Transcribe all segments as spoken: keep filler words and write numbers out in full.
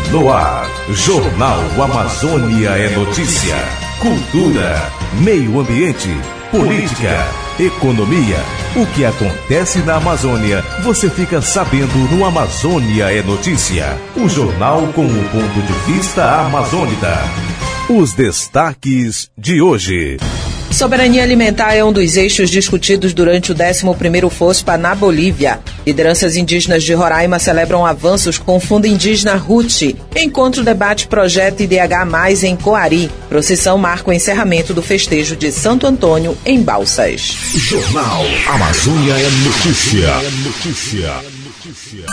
No ar, Jornal Amazônia é notícia. Cultura, meio ambiente, política, economia. O que acontece na Amazônia, você fica sabendo no Amazônia é Notícia. O jornal com o ponto de vista amazônida. Os destaques de hoje. Soberania alimentar é um dos eixos discutidos durante o décimo primeiro FOSPA na Bolívia. Lideranças indígenas de Roraima celebram avanços com o Fundo Indígena Ruti. Encontro debate projeto I D H mais, em Coari. Procissão marca o encerramento do festejo de Santo Antônio em Balsas. Jornal Amazônia é Notícia. Notícia. Notícia.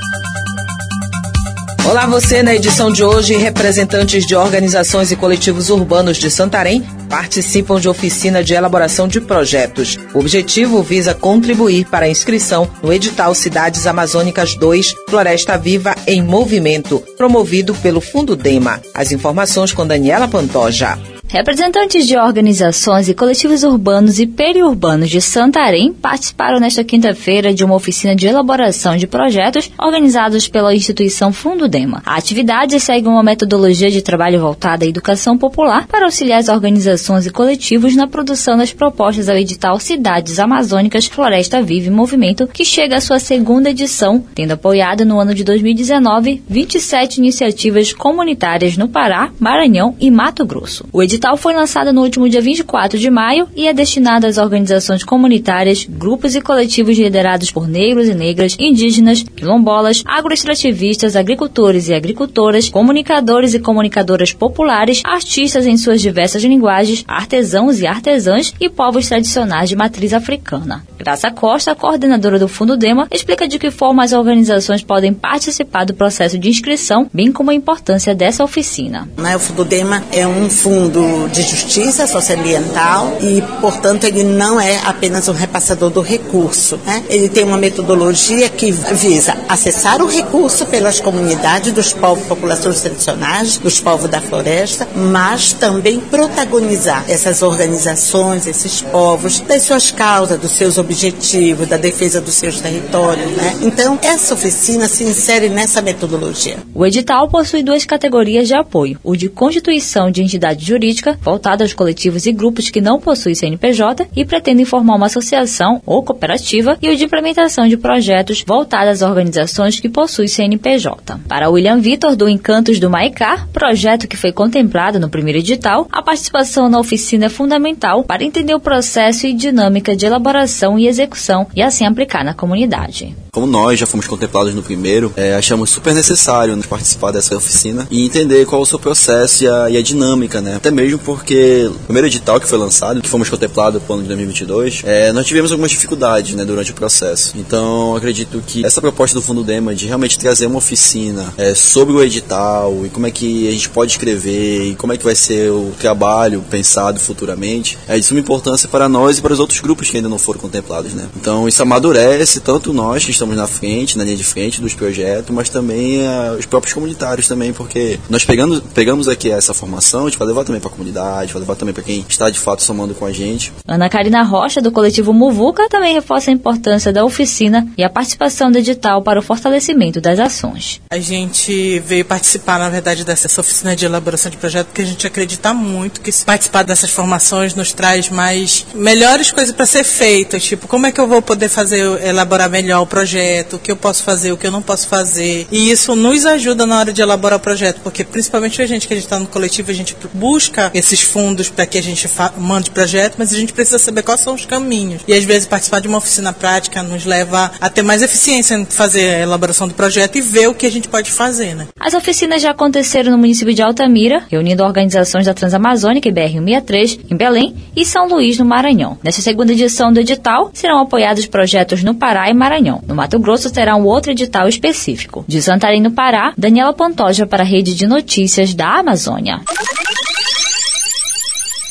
Olá você, na edição de hoje, representantes de organizações e coletivos urbanos de Santarém participam de oficina de elaboração de projetos. O objetivo visa contribuir para a inscrição no edital Cidades Amazônicas dois, Floresta Viva em Movimento, promovido pelo Fundo DEMA. As informações com Daniela Pantoja. Representantes de organizações e coletivos urbanos e periurbanos de Santarém participaram nesta quinta-feira de uma oficina de elaboração de projetos organizados pela instituição Fundo DEMA. A atividade segue uma metodologia de trabalho voltada à educação popular para auxiliar as organizações e coletivos na produção das propostas ao edital Cidades Amazônicas Floresta Viva em Movimento, que chega à sua segunda edição, tendo apoiado no ano de dois mil e dezenove vinte e sete iniciativas comunitárias no Pará, Maranhão e Mato Grosso. O O edital foi lançado no último dia vinte e quatro de maio e é destinado às organizações comunitárias, grupos e coletivos liderados por negros e negras, indígenas, quilombolas, agroextrativistas, agricultores e agricultoras, comunicadores e comunicadoras populares, artistas em suas diversas linguagens, artesãos e artesãs e povos tradicionais de matriz africana. Graça Costa, coordenadora do Fundo DEMA, explica de que forma as organizações podem participar do processo de inscrição, bem como a importância dessa oficina. O Fundo DEMA é um fundo de justiça socioambiental e, portanto, ele não é apenas um repassador do recurso, né? Ele tem uma metodologia que visa acessar o recurso pelas comunidades dos povos, populações tradicionais, dos povos da floresta, mas também protagonizar essas organizações, esses povos, das suas causas, dos seus objetivos, da defesa dos seus territórios, né? Então, essa oficina se insere nessa metodologia. O edital possui duas categorias de apoio: o de constituição de entidade jurídica, voltada aos coletivos e grupos que não possuem C N P J e pretendem formar uma associação ou cooperativa, e o de implementação de projetos voltados às organizações que possuem C N P J. Para William Vitor, do Encantos do Maicá, projeto que foi contemplado no primeiro edital, a participação na oficina é fundamental para entender o processo e dinâmica de elaboração e execução e assim aplicar na comunidade. Como nós já fomos contemplados no primeiro, é, achamos super necessário nos participar dessa oficina e entender qual é o seu processo e a, e a dinâmica, né? Até mesmo porque o primeiro edital que foi lançado, que fomos contemplados para o ano de dois mil e vinte e dois, é, nós tivemos algumas dificuldades, né, durante o processo. Então, acredito que essa proposta do Fundo DEMA de realmente trazer uma oficina é, sobre o edital e como é que a gente pode escrever e como é que vai ser o trabalho pensado futuramente, é de suma importância para nós e para os outros grupos que ainda não foram contemplados, né? Então, isso amadurece tanto nós que estamos na frente, na linha de frente dos projetos, mas também uh, os próprios comunitários também, porque nós pegamos, pegamos aqui essa formação, a gente vai levar também para a comunidade, vai levar também para quem está de fato somando com a gente. Ana Karina Rocha, do coletivo Muvuca, também reforça a importância da oficina e a participação do edital para o fortalecimento das ações. A gente veio participar, na verdade, dessa oficina de elaboração de projeto, porque a gente acredita muito que participar dessas formações nos traz mais melhores coisas para ser feitas, tipo, como é que eu vou poder fazer, elaborar melhor o projeto, o que eu posso fazer, o que eu não posso fazer. E isso nos ajuda na hora de elaborar o projeto, porque principalmente a gente que a gente está no coletivo, a gente busca esses fundos para que a gente fa- mande projeto, mas a gente precisa saber quais são os caminhos. E às vezes participar de uma oficina prática nos leva a ter mais eficiência em fazer a elaboração do projeto e ver o que a gente pode fazer, né? As oficinas já aconteceram no município de Altamira, reunindo organizações da Transamazônica e B R cento e sessenta e três em Belém e São Luís, no Maranhão. Nessa segunda edição do edital, serão apoiados projetos no Pará e Maranhão. No Mato Grosso terá um outro edital específico. De Santarém, no Pará, Daniela Pantoja para a Rede de Notícias da Amazônia.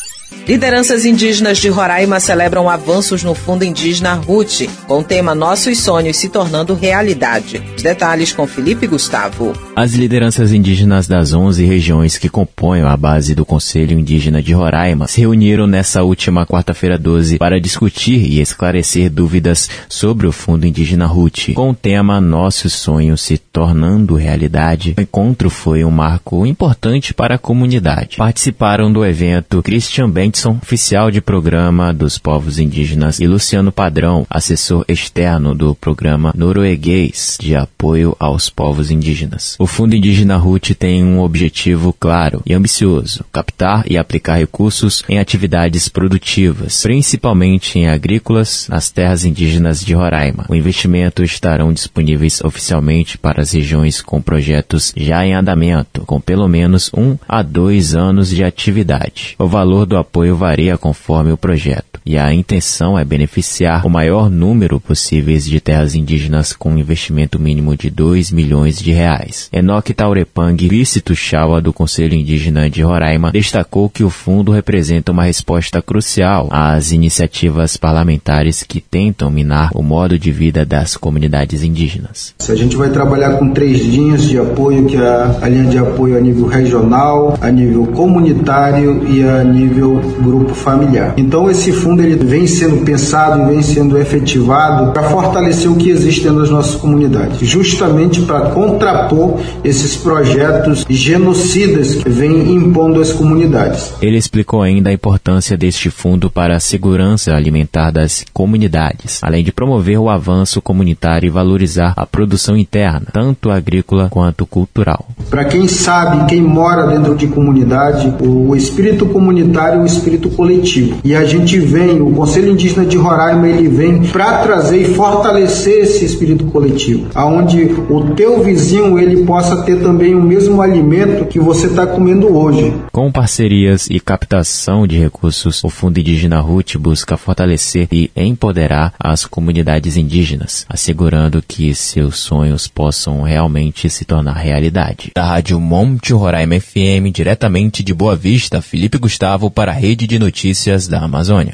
Lideranças indígenas de Roraima celebram avanços no Fundo Indígena Ruth, com o tema Nossos Sonhos se tornando realidade. Os detalhes com Felipe Gustavo. As lideranças indígenas das onze regiões que compõem a base do Conselho Indígena de Roraima se reuniram nessa última quarta-feira doze para discutir e esclarecer dúvidas sobre o Fundo Indígena Ruth, com o tema Nossos Sonhos se tornando realidade. O encontro foi um marco importante para a comunidade. Participaram do evento Christian Bentz, oficial de programa dos povos indígenas, e Luciano Padrão, assessor externo do programa norueguês de apoio aos povos indígenas. O Fundo Indígena Ruth tem um objetivo claro e ambicioso: captar e aplicar recursos em atividades produtivas, principalmente em agrícolas, nas terras indígenas de Roraima. O investimento estarão disponíveis oficialmente para as regiões com projetos já em andamento, com pelo menos um a dois anos de atividade. O valor do apoio varia conforme o projeto, e a intenção é beneficiar o maior número possível de terras indígenas com um investimento mínimo de dois milhões de reais. Enoque Taurepang, vice-tuxaua do Conselho Indígena de Roraima, destacou que o fundo representa uma resposta crucial às iniciativas parlamentares que tentam minar o modo de vida das comunidades indígenas. A gente vai trabalhar com três linhas de apoio, que é a linha de apoio a nível regional, a nível comunitário e a nível grupo familiar. Então esse fundo ele vem sendo pensado e vem sendo efetivado para fortalecer o que existe dentro das nossas comunidades, justamente para contrapor esses projetos genocidas que vêm impondo às comunidades. Ele explicou ainda a importância deste fundo para a segurança alimentar das comunidades, além de promover o avanço comunitário e valorizar a produção interna, tanto agrícola quanto cultural. Para quem sabe, quem mora dentro de comunidade, o espírito comunitário é um espírito coletivo. E a gente vem, o Conselho Indígena de Roraima, ele vem para trazer e fortalecer esse espírito coletivo, aonde o teu vizinho ele possa ter também o mesmo alimento que você está comendo hoje. Com parcerias e captação de recursos, o Fundo Indígena Ruth busca fortalecer e empoderar as comunidades indígenas, assegurando que seus sonhos possam realmente se tornar realidade. Da Rádio Monte Roraima F M, diretamente de Boa Vista, Felipe Gustavo para a Rede de Notícias da Amazônia.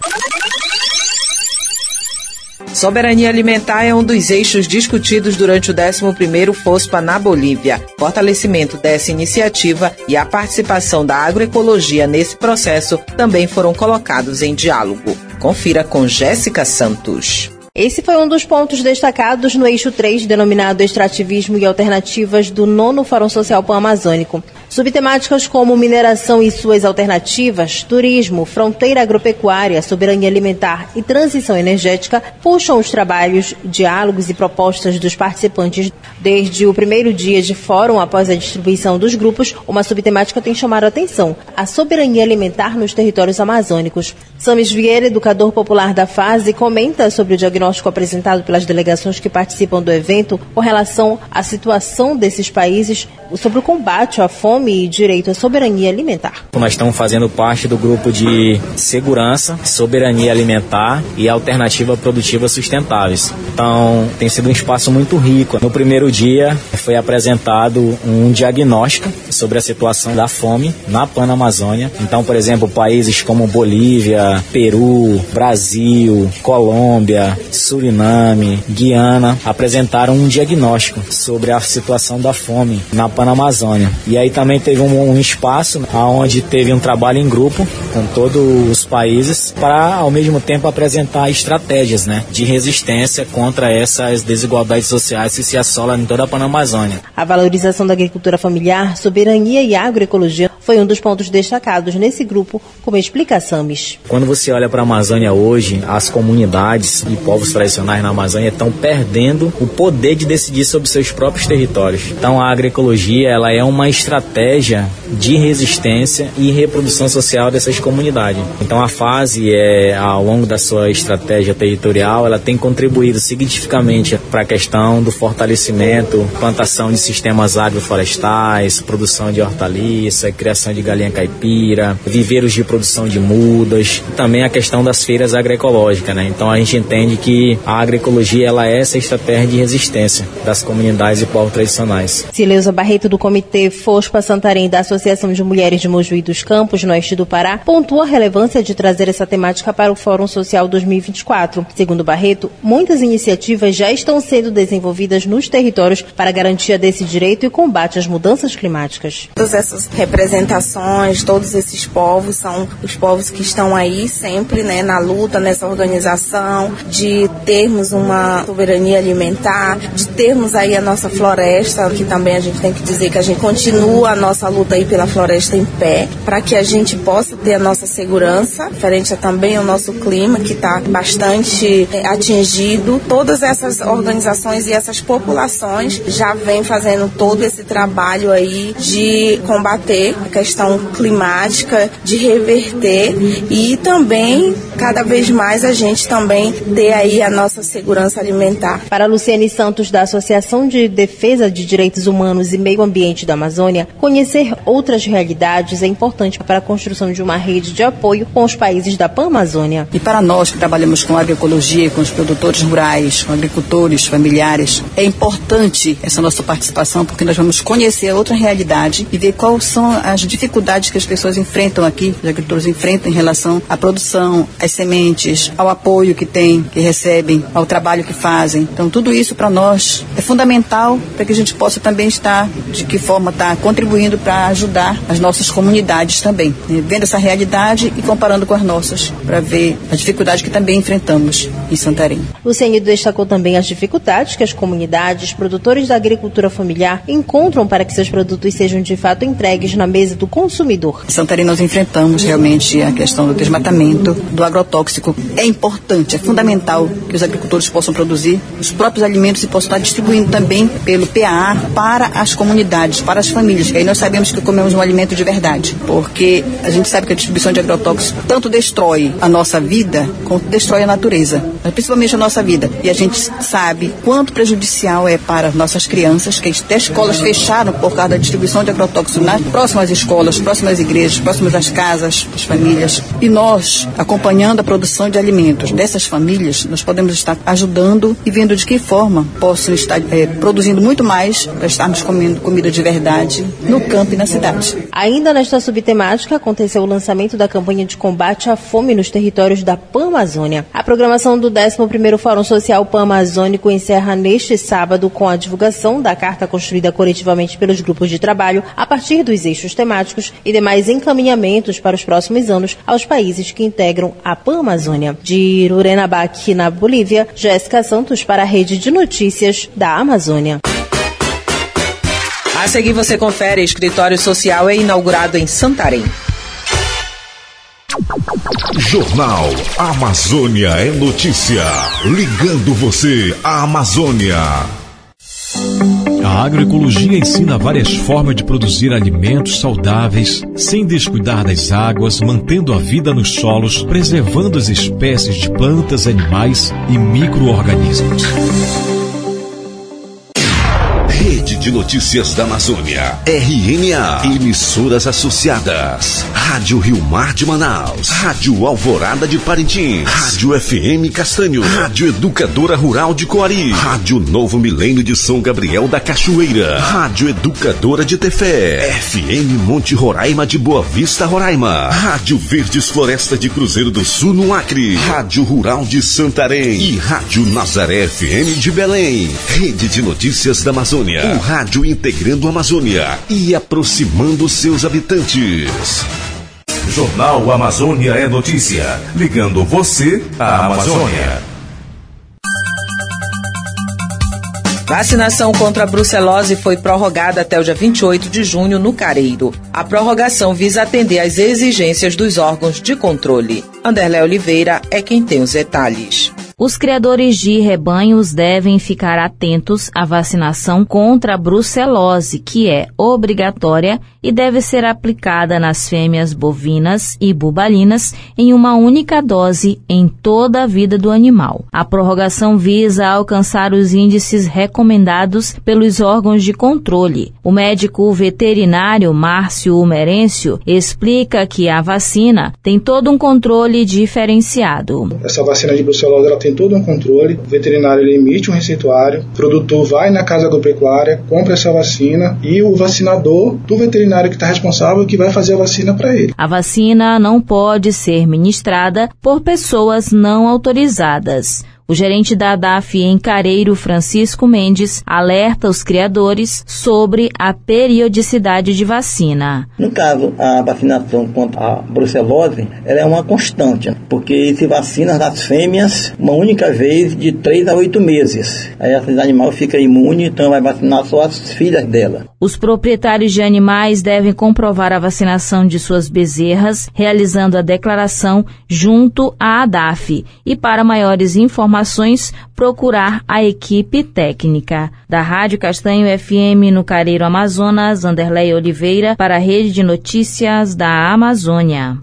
Soberania alimentar é um dos eixos discutidos durante o décimo primeiro FOSPA na Bolívia. Fortalecimento dessa iniciativa e a participação da agroecologia nesse processo também foram colocados em diálogo. Confira com Jéssica Santos. Esse foi um dos pontos destacados no eixo três, denominado Extrativismo e Alternativas, do nono Fórum Social Pan-Amazônico. Subtemáticas como mineração e suas alternativas, turismo, fronteira agropecuária, soberania alimentar e transição energética puxam os trabalhos, diálogos e propostas dos participantes. Desde o primeiro dia de fórum, após a distribuição dos grupos, uma subtemática tem chamado a atenção: a soberania alimentar nos territórios amazônicos. Samis Vieira, educador popular da FASE, comenta sobre o diagnóstico apresentado pelas delegações que participam do evento com relação à situação desses países, sobre o combate à fome e direito à soberania alimentar. Nós estamos fazendo parte do grupo de segurança, soberania alimentar e alternativa produtiva sustentáveis. Então, tem sido um espaço muito rico. No primeiro dia, foi apresentado um diagnóstico sobre a situação da fome na Pan-Amazônia. Então, por exemplo, países como Bolívia, Peru, Brasil, Colômbia, Suriname, Guiana, apresentaram um diagnóstico sobre a situação da fome na Pan-Amazônia. E aí também teve um, um espaço onde teve um trabalho em grupo com todos os países para, ao mesmo tempo, apresentar estratégias, né, de resistência contra essas desigualdades sociais que se assolam em toda a Pan-Amazônia. A valorização da agricultura familiar, soberania e agroecologia foi um dos pontos destacados nesse grupo, como explica a Samis. Quando você olha para a Amazônia hoje, as comunidades e povos tradicionais na Amazônia estão perdendo o poder de decidir sobre seus próprios territórios. Então a agroecologia ela é uma estratégia de resistência e reprodução social dessas comunidades. Então a FASE, é, ao longo da sua estratégia territorial, ela tem contribuído significativamente para a questão do fortalecimento, plantação de sistemas agroflorestais, produção de hortaliça, criação de galinha caipira, viveiros de produção de mudas, também a questão das feiras agroecológicas, né? Então a gente entende que a agroecologia ela é essa estratégia de resistência das comunidades e povos tradicionais. Sileuza Barreto levantamento do Comitê Fospa Santarém da Associação de Mulheres de Mojuí dos Campos, no oeste do Pará, pontua a relevância de trazer essa temática para o Fórum Social dois mil e vinte e quatro. Segundo Barreto, muitas iniciativas já estão sendo desenvolvidas nos territórios para a garantia desse direito e combate às mudanças climáticas. Todas essas representações, todos esses povos são os povos que estão aí sempre, né, na luta, nessa organização, de termos uma soberania alimentar, de termos aí a nossa floresta, que também a gente tem que dizer que a gente continua a nossa luta aí pela floresta em pé, para que a gente possa ter a nossa segurança, referente a também ao nosso clima, que está bastante é, atingido. Todas essas organizações e essas populações já vêm fazendo todo esse trabalho aí de combater a questão climática, de reverter e também, cada vez mais, a gente também ter aí a nossa segurança alimentar. Para Luciane Santos, da Associação de Defesa de Direitos Humanos e Meio Ambiente da Amazônia, conhecer outras realidades é importante para a construção de uma rede de apoio com os países da Pan-Amazônia. E para nós que trabalhamos com agroecologia, com os produtores rurais, com agricultores familiares, é importante essa nossa participação, porque nós vamos conhecer outra realidade e ver quais são as dificuldades que as pessoas enfrentam aqui, os agricultores enfrentam em relação à produção, às sementes, ao apoio que têm, que recebem, ao trabalho que fazem. Então, tudo isso para nós é fundamental para que a gente possa também estar, de que forma estar contribuindo para ajudar as nossas comunidades também, né? Vendo essa realidade e comparando com as nossas, para ver as dificuldades que também enfrentamos em Santarém. Luciane destacou também as dificuldades que as comunidades, produtores da agricultura familiar, encontram para que seus produtos sejam de fato entregues na mesa do consumidor. Em Santarém nós enfrentamos realmente a questão do desmatamento, do agrotóxico. É importante, é fundamental que os agricultores possam produzir os próprios alimentos e possam estar distribuindo também pelo P A A para as comunidades, para as famílias, que aí nós sabemos que comemos um alimento de verdade, porque a gente sabe que a distribuição de agrotóxicos tanto destrói a nossa vida, quanto destrói a natureza, principalmente a nossa vida. E a gente sabe quanto prejudicial é para as nossas crianças, que até escolas fecharam por causa da distribuição de agrotóxicos nas próximas escolas, próximas igrejas, próximas às casas, das famílias. E nós, acompanhando a produção de alimentos dessas famílias, nós podemos estar ajudando e vendo de que forma possam estar é, produzindo muito mais para estarmos comendo comida de verdade no campo e na cidade. Ainda nesta subtemática, aconteceu o lançamento da campanha de combate à fome nos territórios da Pan-Amazônia. A programação do décimo primeiro Fórum Social Pan-Amazônico encerra neste sábado com a divulgação da carta construída coletivamente pelos grupos de trabalho a partir dos eixos temáticos e demais encaminhamentos para os próximos anos aos países que integram a Pan-Amazônia. De Urenabaque, na Bolívia, Jéssica Santos para a Rede de Notícias da Amazônia. A seguir você confere: Escritório Social é inaugurado em Santarém. Jornal Amazônia é notícia. Ligando você à Amazônia. A agroecologia ensina várias formas de produzir alimentos saudáveis, sem descuidar das águas, mantendo a vida nos solos, preservando as espécies de plantas, animais e micro-organismos. Rede de Notícias da Amazônia, R N A, emissoras associadas, Rádio Rio Mar de Manaus, Rádio Alvorada de Parintins, Rádio F M Castanho, Rádio Educadora Rural de Coari, Rádio Novo Milênio de São Gabriel da Cachoeira, Rádio Educadora de Tefé, F M Monte Roraima de Boa Vista, Roraima, Rádio Verdes Floresta de Cruzeiro do Sul no Acre, Rádio Rural de Santarém e Rádio Nazaré F M de Belém. Rede de Notícias da Amazônia, o rádio integrando a Amazônia e aproximando seus habitantes. Jornal Amazônia é notícia, ligando você à Amazônia. Vacinação contra a brucelose foi prorrogada até o dia vinte e oito de junho no Careiro. A prorrogação visa atender às exigências dos órgãos de controle. Anderlé Oliveira é quem tem os detalhes. Os criadores de rebanhos devem ficar atentos à vacinação contra a brucelose, que é obrigatória e deve ser aplicada nas fêmeas bovinas e bubalinas em uma única dose em toda a vida do animal. A prorrogação visa alcançar os índices recomendados pelos órgãos de controle. O médico veterinário Márcio Merencio explica que a vacina tem todo um controle diferenciado. Essa vacina de brucelose ela tem tem todo um controle, o veterinário ele emite um receituário, o produtor vai na casa agropecuária, compra essa vacina e o vacinador do veterinário que está responsável que vai fazer a vacina para ele. A vacina não pode ser ministrada por pessoas não autorizadas. O gerente da ADAF em Careiro, Francisco Mendes, alerta os criadores sobre a periodicidade de vacina. No caso, a vacinação contra a brucelose, ela é uma constante, porque se vacina as fêmeas uma única vez de três a oito meses. Aí esse animal fica imune, então vai vacinar só as filhas dela. Os proprietários de animais devem comprovar a vacinação de suas bezerras, realizando a declaração junto à ADAF. E para maiores informações, procurar a equipe técnica. Da Rádio Castanho F M no Careiro, Amazonas, Anderlei Oliveira, para a Rede de Notícias da Amazônia.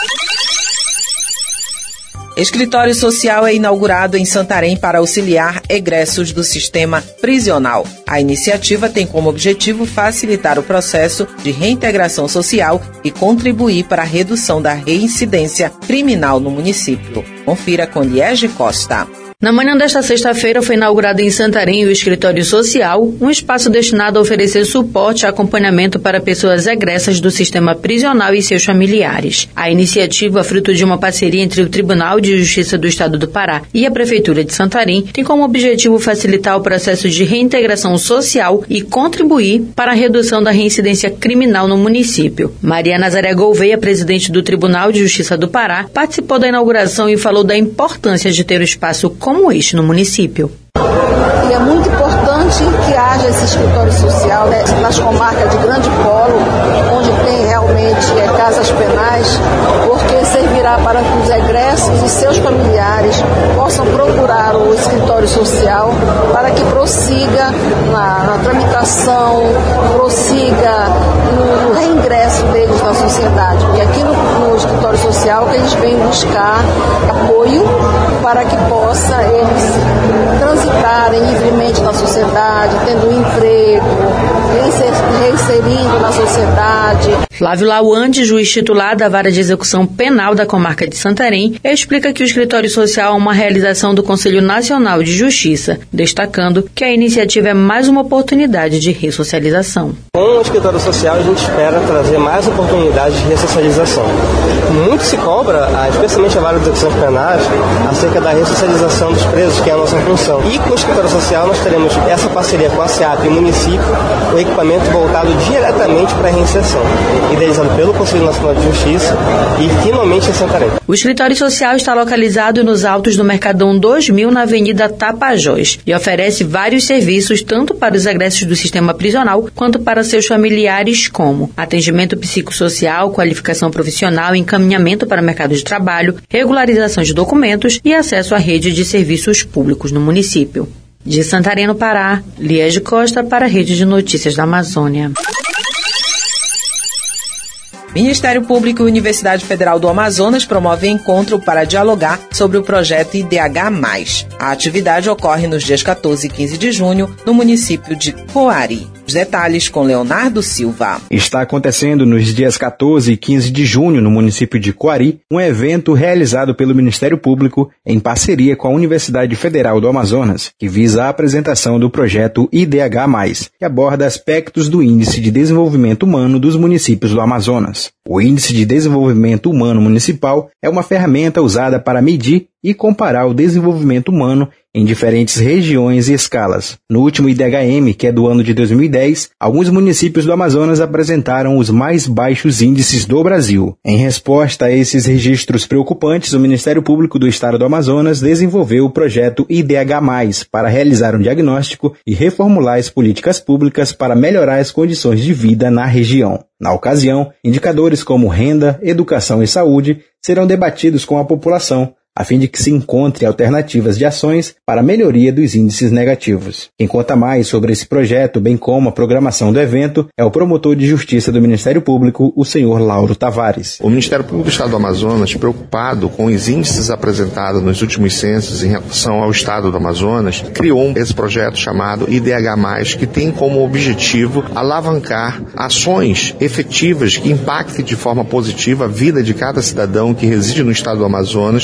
Escritório social é inaugurado em Santarém para auxiliar egressos do sistema prisional. A iniciativa tem como objetivo facilitar o processo de reintegração social e contribuir para a redução da reincidência criminal no município. Confira com Liege Costa. Na manhã desta sexta-feira foi inaugurado em Santarém o Escritório Social, um espaço destinado a oferecer suporte e acompanhamento para pessoas egressas do sistema prisional e seus familiares. A iniciativa, fruto de uma parceria entre o Tribunal de Justiça do Estado do Pará e a Prefeitura de Santarém, tem como objetivo facilitar o processo de reintegração social e contribuir para a redução da reincidência criminal no município. Maria Nazaré Gouveia, presidente do Tribunal de Justiça do Pará, participou da inauguração e falou da importância de ter um espaço como este no município. E é muito importante que haja esse escritório social, né, nas comarcas de grande polo, onde tem realmente é, casas penais, porque servirá para que os egressos e seus familiares possam procurar o escritório social para que prossiga na, na tramitação, prossiga no, no reingresso deles na sociedade. E aqui no, no escritório social que eles vêm buscar apoio para que possa eles transitarem livremente na sociedade, tendo um emprego, reinserindo na sociedade. Flávio Lawande, juiz titular da Vara de Execução Penal da Comarca de Santarém, explica que o Escritório Social é uma realização do Conselho Nacional de Justiça, destacando que a iniciativa é mais uma oportunidade de ressocialização. Com o Escritório Social, a gente espera trazer mais oportunidades de ressocialização. Muito se cobra, especialmente a Vara de Execução Penais, acerca da ressocialização dos presos, que é a nossa função. E com o Escritório Social, nós teremos essa parceria com a SEAP e o município, o equipamento voltado diretamente para a reinserção, idealizado pelo Conselho Nacional de Justiça e finalmente em Santarém. O Escritório Social está localizado nos altos do Mercadão dois mil, na Avenida Tapajós, e oferece vários serviços tanto para os egressos do sistema prisional quanto para seus familiares, como atendimento psicossocial, qualificação profissional, encaminhamento para o mercado de trabalho, regularização de documentos e acesso à rede de serviços públicos no município. De Santarém, no Pará, Liege Costa para a Rede de Notícias da Amazônia. Ministério Público e Universidade Federal do Amazonas promovem encontro para dialogar sobre o projeto I D H mais. A atividade ocorre nos dias quatorze e quinze de junho, no município de Coari. Os detalhes com Leonardo Silva. Está acontecendo nos dias quatorze e quinze de junho, no município de Coari, um evento realizado pelo Ministério Público em parceria com a Universidade Federal do Amazonas, que visa a apresentação do projeto I D H mais, que aborda aspectos do Índice de Desenvolvimento Humano dos municípios do Amazonas. O Índice de Desenvolvimento Humano Municipal é uma ferramenta usada para medir e comparar o desenvolvimento humano em diferentes regiões e escalas. No último I D H M, que é do ano de dois mil e dez, alguns municípios do Amazonas apresentaram os mais baixos índices do Brasil. Em resposta a esses registros preocupantes, o Ministério Público do Estado do Amazonas desenvolveu o projeto I D H mais, para realizar um diagnóstico e reformular as políticas públicas para melhorar as condições de vida na região. Na ocasião, indicadores como renda, educação e saúde serão debatidos com a população, a fim de que se encontre alternativas de ações para a melhoria dos índices negativos. Quem conta mais sobre esse projeto, bem como a programação do evento, é o promotor de justiça do Ministério Público, o senhor Lauro Tavares. O Ministério Público do Estado do Amazonas, preocupado com os índices apresentados nos últimos censos em relação ao Estado do Amazonas, criou esse projeto chamado I D H mais, que tem como objetivo alavancar ações efetivas que impactem de forma positiva a vida de cada cidadão que reside no Estado do Amazonas, para que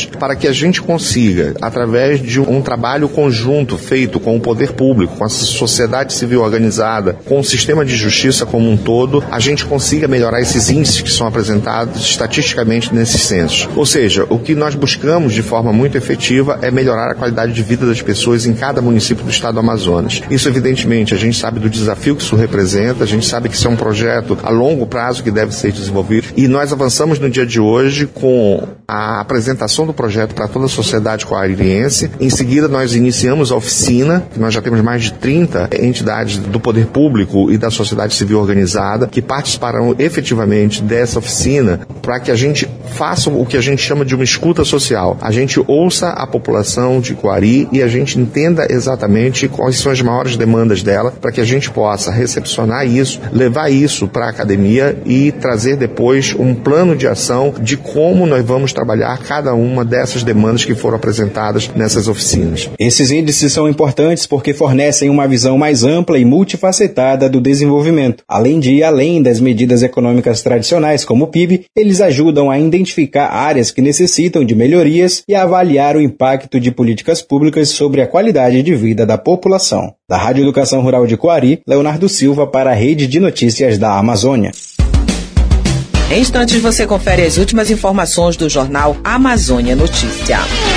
que a gente consiga, através de um trabalho conjunto feito com o poder público, com a sociedade civil organizada, com o sistema de justiça como um todo, a gente consiga melhorar esses índices que são apresentados estatisticamente nesses censos. Ou seja, o que nós buscamos de forma muito efetiva é melhorar a qualidade de vida das pessoas em cada município do estado do Amazonas. Isso, evidentemente, a gente sabe do desafio que isso representa, a gente sabe que isso é um projeto a longo prazo que deve ser desenvolvido, e nós avançamos no dia de hoje com a apresentação do projeto para toda a sociedade coariense. Em seguida, nós iniciamos a oficina, nós já temos mais de trinta entidades do poder público e da sociedade civil organizada que participarão efetivamente dessa oficina para que a gente faça o que a gente chama de uma escuta social. A gente ouça a população de Coari e a gente entenda exatamente quais são as maiores demandas dela, para que a gente possa recepcionar isso, levar isso para a academia e trazer depois um plano de ação de como nós vamos trabalhar cada uma dessas demandas que foram apresentadas nessas oficinas. Esses índices são importantes porque fornecem uma visão mais ampla e multifacetada do desenvolvimento. Além de ir além das medidas econômicas tradicionais, como o P I B, eles ajudam a identificar áreas que necessitam de melhorias e a avaliar o impacto de políticas públicas sobre a qualidade de vida da população. Da Rádio Educação Rural de Coari, Leonardo Silva para a Rede de Notícias da Amazônia. Em instantes você confere as últimas informações do jornal Amazônia Notícia.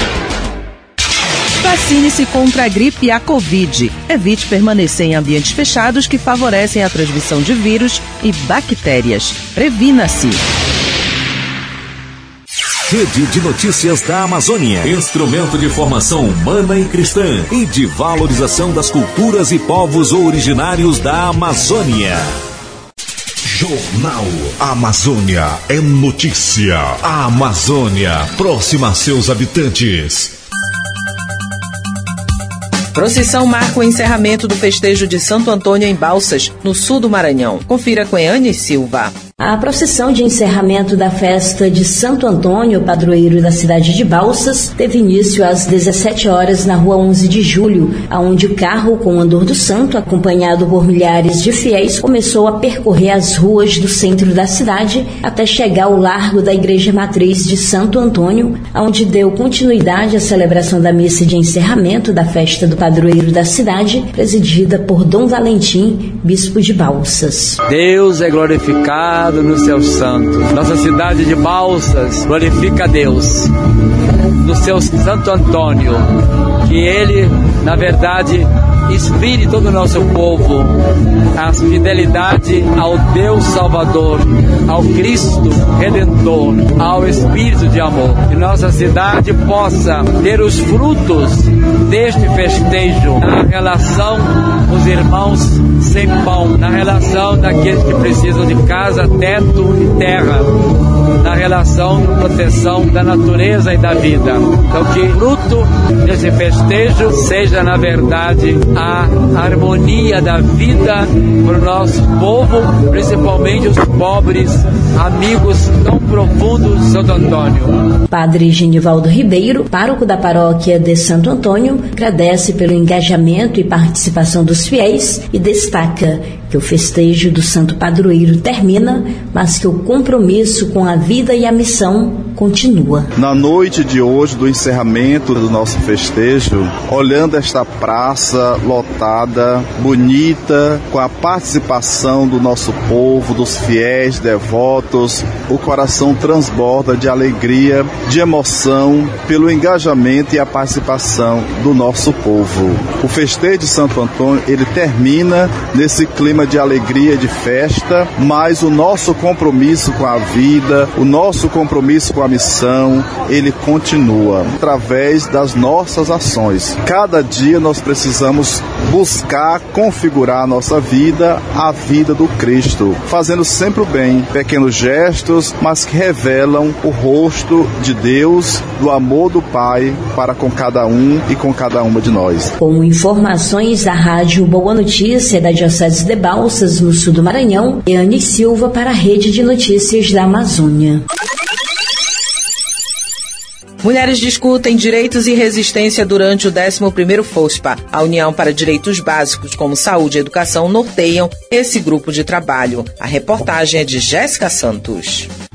Vacine-se contra a gripe e a Covid. Evite permanecer em ambientes fechados que favorecem a transmissão de vírus e bactérias. Previna-se. Rede de Notícias da Amazônia. Instrumento de formação humana e cristã e de valorização das culturas e povos originários da Amazônia. Jornal Amazônia é notícia. A Amazônia, próxima a seus habitantes. Procissão marca o encerramento do festejo de Santo Antônio em Balsas, no sul do Maranhão. Confira com Eane Silva. A procissão de encerramento da festa de Santo Antônio, padroeiro da cidade de Balsas, teve início às dezessete horas na rua onze de julho, aonde o carro com o andor do santo, acompanhado por milhares de fiéis, começou a percorrer as ruas do centro da cidade até chegar ao largo da Igreja Matriz de Santo Antônio, onde deu continuidade à celebração da missa de encerramento da festa do padroeiro da cidade, presidida por Dom Valentim, bispo de Balsas. Deus é glorificado no seu santo. Nossa cidade de Balsas glorifica a Deus no seu Santo Antônio, que ele, na verdade, inspire todo o nosso povo a fidelidade ao Deus Salvador, ao Cristo Redentor, ao Espírito de amor. Que nossa cidade possa ter os frutos deste festejo na relação com os irmãos sem pão, na relação daqueles que precisam de casa, teto e terra, na relação de proteção da natureza e da vida. Então, que o fruto desse festejo seja, na verdade, a harmonia da vida para o nosso povo, principalmente os pobres amigos tão profundos de Santo Antônio. Padre Genivaldo Ribeiro, pároco da paróquia de Santo Antônio, agradece pelo engajamento e participação dos fiéis e destaca que o festejo do Santo Padroeiro termina, mas que o compromisso com a vida e a missão continua. Na noite de hoje, do encerramento do nosso festejo, olhando esta praça lotada, bonita, com a participação do nosso povo, dos fiéis devotos, o coração transborda de alegria, de emoção, pelo engajamento e a participação do nosso povo. O festejo de Santo Antônio, ele termina nesse clima de alegria, de festa, mas o nosso compromisso com a vida, o nosso compromisso com a missão, ele continua através das nossas ações. Cada dia nós precisamos buscar configurar a nossa vida, a vida do Cristo, fazendo sempre o bem, pequenos gestos, mas que revelam o rosto de Deus, do amor do Pai para com cada um e com cada uma de nós. Com informações da Rádio Boa Notícia da Diocese de Balsas, no sul do Maranhão, Eane Silva para a Rede de Notícias da Amazônia. Mulheres discutem direitos e resistência durante o décimo primeiro FOSPA. A União para Direitos Básicos, como Saúde e Educação, norteiam esse grupo de trabalho. A reportagem é de Jéssica Santos.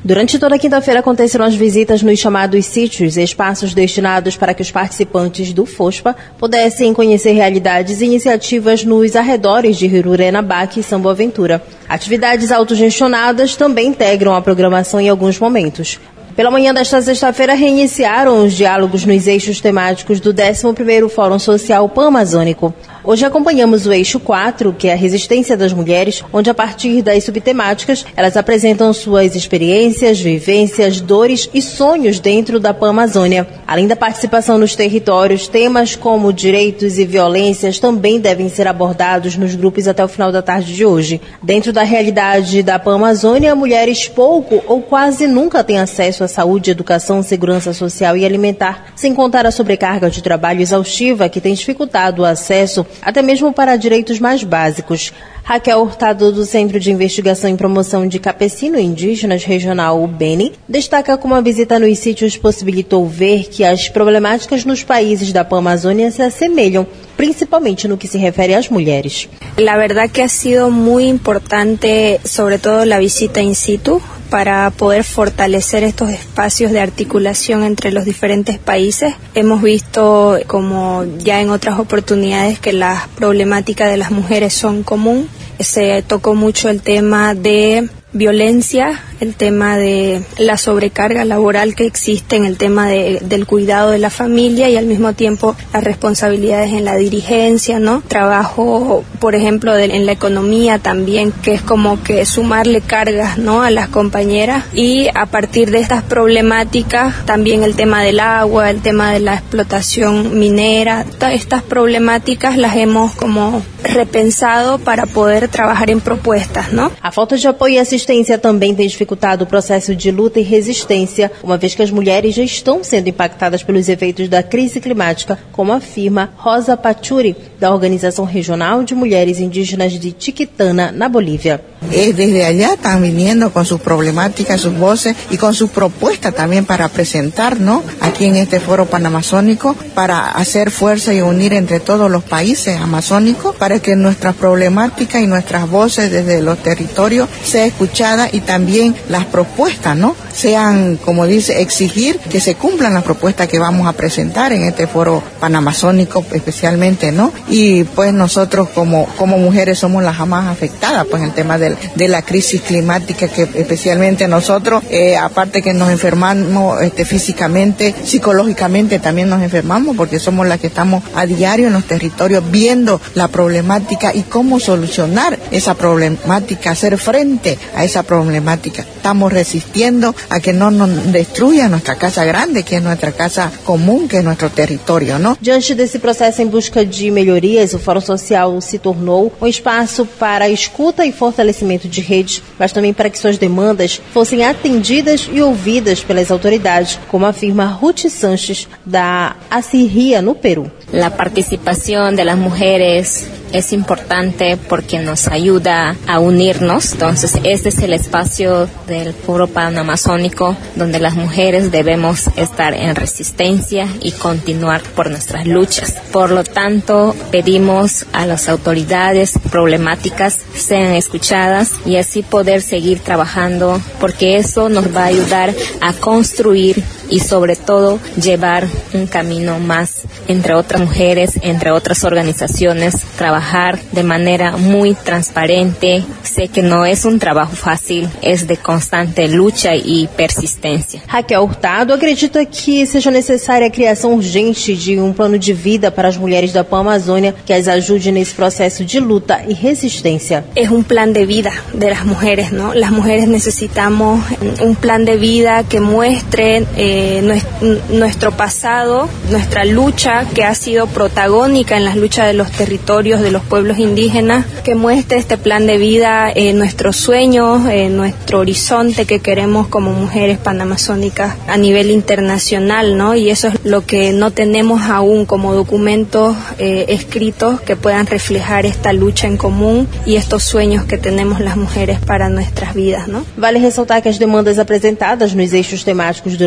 Durante toda a quinta-feira aconteceram as visitas nos chamados sítios, espaços destinados para que os participantes do FOSPA pudessem conhecer realidades e iniciativas nos arredores de Hirurenabaque e São Boaventura. Atividades autogestionadas também integram a programação em alguns momentos. Pela manhã desta sexta-feira, reiniciaram os diálogos nos eixos temáticos do décimo primeiro Fórum Social Pan-Amazônico. Hoje acompanhamos o eixo quatro, que é a resistência das mulheres, onde a partir das subtemáticas elas apresentam suas experiências, vivências, dores e sonhos dentro da Pan-Amazônia. Além da participação nos territórios, temas como direitos e violências também devem ser abordados nos grupos até o final da tarde de hoje. Dentro da realidade da Pan-Amazônia, mulheres pouco ou quase nunca têm acesso à saúde, educação, segurança social e alimentar, sem contar a sobrecarga de trabalho exaustiva que tem dificultado o acesso até mesmo para direitos mais básicos. Raquel Hurtado, do Centro de Investigação e Promoção de Campesino e Indígenas Regional, o Beni, destaca como a visita nos sítios possibilitou ver que as problemáticas nos países da Pan-Amazônia se assemelham, principalmente no que se refere às mulheres. La verdad que ha sido muy importante, sobre todo la visita in situ, para poder fortalecer estos espacios de articulación entre los diferentes países. Hemos visto, como ya en otras oportunidades, que las problemáticas de las mujeres son común. Se tocó mucho el tema de violencia, el tema de la sobrecarga laboral que existe en el tema de, del cuidado de la familia y al mismo tiempo las responsabilidades en la dirigencia, ¿no? Trabajo, por ejemplo, de, en la economía también, que es como que sumarle cargas, ¿no?, a las compañeras, y a partir de estas problemáticas también el tema del agua, el tema de la explotación minera, estas problemáticas las hemos como repensado para poder trabajar en propuestas, ¿no? A falta de apoio e assistência também tem dificultado o processo de luta e resistência, uma vez que as mulheres já estão sendo impactadas pelos efeitos da crise climática, como afirma Rosa Pachuri, da Organização Regional de Mulheres Indígenas de Chiquitana, na Bolívia. Desde allá están viniendo con sus problemáticas, sus voces y con sus propuestas también para presentar, ¿no?, aquí en este foro panamazónico, para hacer fuerza y unir entre todos los países amazónicos para que nuestras problemáticas y nuestras voces desde los territorios sean escuchadas y también las propuestas, ¿no?, sean, como dice, exigir que se cumplan las propuestas que vamos a presentar en este foro panamazónico especialmente, ¿no? Y pues nosotros como como mujeres somos las más afectadas pues en el tema de, de la crisis climática, que especialmente nosotros, eh, aparte que nos enfermamos este, físicamente, psicológicamente también nos enfermamos, porque somos las que estamos a diario en los territorios viendo la problemática y cómo solucionar esa problemática, hacer frente a esa problemática. Estamos resistiendo a que no nos destruya nuestra casa grande, que é nuestra casa comum, que é nosso território, não? Diante desse processo em busca de melhorias, o Fórum Social se tornou um espaço para escuta e fortalecimento de redes, mas também para que suas demandas fossem atendidas e ouvidas pelas autoridades, como afirma Ruth Sanches, da ACIRRIA, no Peru. La participación de las mujeres es importante porque nos ayuda a unirnos. Entonces, este es el espacio del Foro Panamazónico donde las mujeres debemos estar en resistencia y continuar por nuestras luchas. Por lo tanto, pedimos a las autoridades problemáticas sean escuchadas y así poder seguir trabajando, porque eso nos va a ayudar a construir y sobre todo llevar un camino más entre otras mujeres, entre otras organizaciones, trabajar de manera muy transparente. Sé que no es un trabajo fácil, es de constante lucha e persistência. Raquel Hurtado acredita que seja necessária a criação urgente de um plano de vida para as mulheres da Pan-Amazônia que as ajude nesse processo de luta e resistência. Es un plan de vida de las mujeres, ¿no? Las mujeres necesitamos un plan de vida que muestre eh, nuestro pasado, nuestra lucha que ha sido protagónica en las luchas de los territorios de los pueblos indígenas, que muestre este plan de vida, eh, nuestros sueños, eh, nuestro horizonte que queremos como mujeres panamazónicas a nivel internacional, ¿no? Y eso es lo que no tenemos aún como documentos eh, escritos que puedan reflejar esta lucha en común y estos sueños que tenemos las mujeres para nuestras vidas, ¿no? Vale ressaltar que as demandas apresentadas nos eixos temáticos durante o dia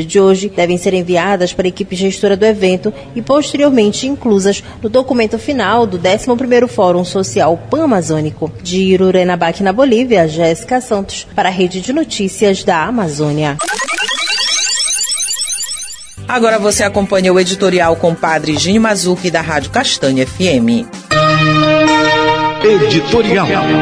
de hoje devem ser enviadas para a equipe gestora do evento e posteriormente inclusas no documento final do décimo primeiro Fórum Social Pan-Amazônico. De Irurenabaque, na Bolívia, Jéssica Santos, para a Rede de Notícias da Amazônia. Agora você acompanha o editorial com o padre Ginho Mazzucchi, da Rádio Castanha F M. Editorial.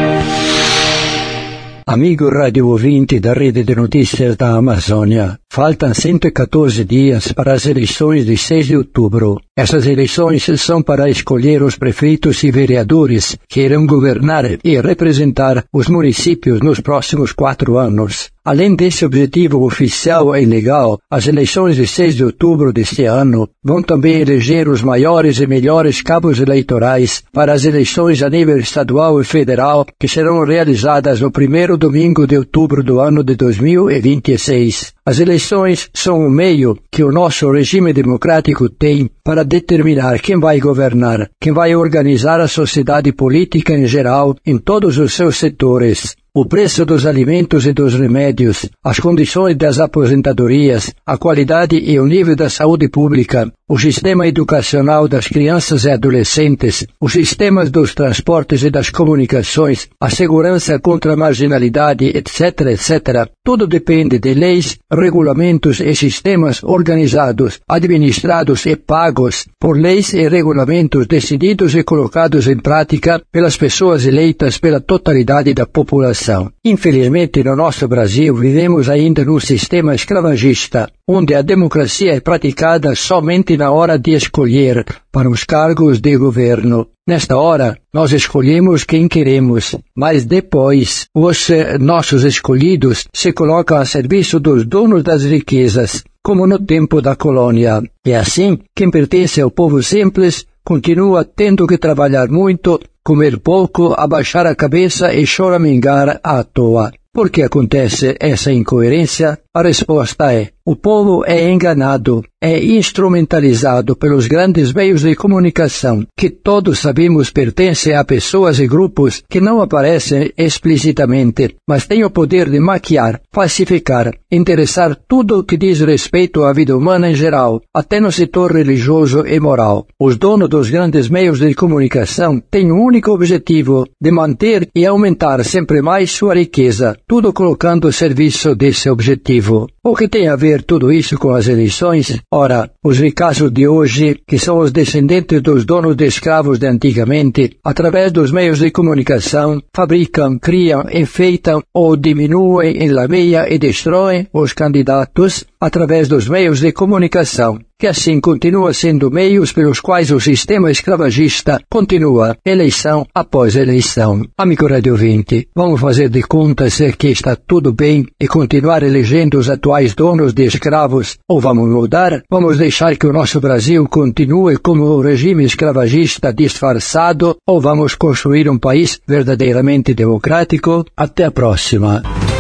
Amigo rádio ouvinte da Rede de Notícias da Amazônia, faltam cento e quatorze dias para as eleições de seis de outubro. Essas eleições são para escolher os prefeitos e vereadores que irão governar e representar os municípios nos próximos quatro anos. Além desse objetivo oficial e legal, as eleições de seis de outubro deste ano vão também eleger os maiores e melhores cabos eleitorais para as eleições a nível estadual e federal, que serão realizadas no primeiro domingo de outubro do ano de dois mil e vinte e seis. As eleições são o meio que o nosso regime democrático tem para determinar quem vai governar, quem vai organizar a sociedade política em geral, em todos os seus setores. O preço dos alimentos e dos remédios, as condições das aposentadorias, a qualidade e o nível da saúde pública, o sistema educacional das crianças e adolescentes, os sistemas dos transportes e das comunicações, a segurança contra a marginalidade, etc, etcétera. Tudo depende de leis, regulamentos e sistemas organizados, administrados e pagos por leis e regulamentos decididos e colocados em prática pelas pessoas eleitas pela totalidade da população. Infelizmente, no nosso Brasil, vivemos ainda num sistema escravagista, onde a democracia é praticada somente na hora de escolher para os cargos de governo. Nesta hora, nós escolhemos quem queremos, mas depois os eh, nossos escolhidos se colocam a serviço dos donos das riquezas, como no tempo da colônia. E assim, quem pertence ao povo simples continua tendo que trabalhar muito, comer pouco, abaixar a cabeça e choramingar à toa. Por que acontece essa incoerência? A resposta é: o povo é enganado, é instrumentalizado pelos grandes meios de comunicação, que todos sabemos pertencem a pessoas e grupos que não aparecem explicitamente, mas têm o poder de maquiar, falsificar, interessar tudo o que diz respeito à vida humana em geral, até no setor religioso e moral. Os donos dos grandes meios de comunicação têm o único objetivo de manter e aumentar sempre mais sua riqueza, tudo colocando a serviço desse objetivo. O que tem a ver tudo isso com as eleições? Ora, os ricaços de hoje, que são os descendentes dos donos de escravos de antigamente, através dos meios de comunicação, fabricam, criam, enfeitam ou diminuem, enlameiam e destroem os candidatos através dos meios de comunicação, que assim continua sendo meios pelos quais o sistema escravagista continua eleição após eleição. Amigo rádio ouvinte, vamos fazer de contas que está tudo bem e continuar elegendo os atuais donos de escravos, ou vamos mudar? Vamos deixar que o nosso Brasil continue como um regime escravagista disfarçado, ou vamos construir um país verdadeiramente democrático? Até a próxima.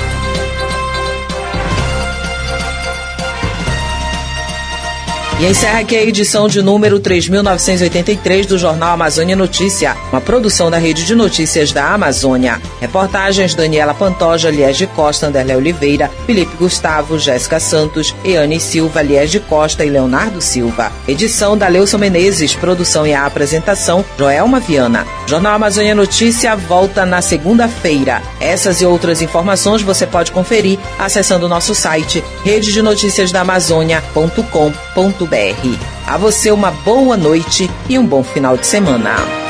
E encerra aqui a edição de número três mil novecentos e oitenta e três do Jornal Amazônia Notícia, uma produção da Rede de Notícias da Amazônia. Reportagens: Daniela Pantoja, Liés de Costa, Anderlé Oliveira, Felipe Gustavo, Jéssica Santos, Eane Silva, Liés de Costa e Leonardo Silva. Edição da Leuson Menezes, produção e a apresentação Joelma Viana. Jornal Amazônia Notícia volta na segunda-feira. Essas e outras informações você pode conferir acessando o nosso site rede de notícias da amazônia ponto com ponto br. A você uma boa noite e um bom final de semana.